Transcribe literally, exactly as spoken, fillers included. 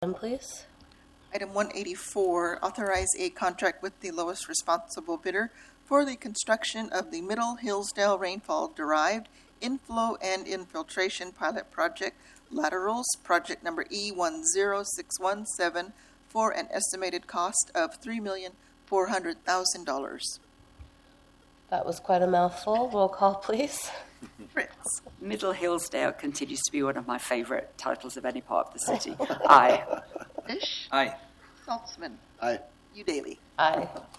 item, please. Item one eighty-four, authorize a contract with the lowest responsible bidder for the construction of the Middle Hillsdale Rainfall-Derived Inflow and Infiltration Pilot Project Laterals, project number E one zero six one seven, for an estimated cost of three million four hundred thousand dollars. That was quite a mouthful. Roll call, please. Fritz. Middle Hillsdale continues to be one of my favourite titles of any part of the city. Aye. Fish. Aye. Saltzman. Aye. Udaly. Aye.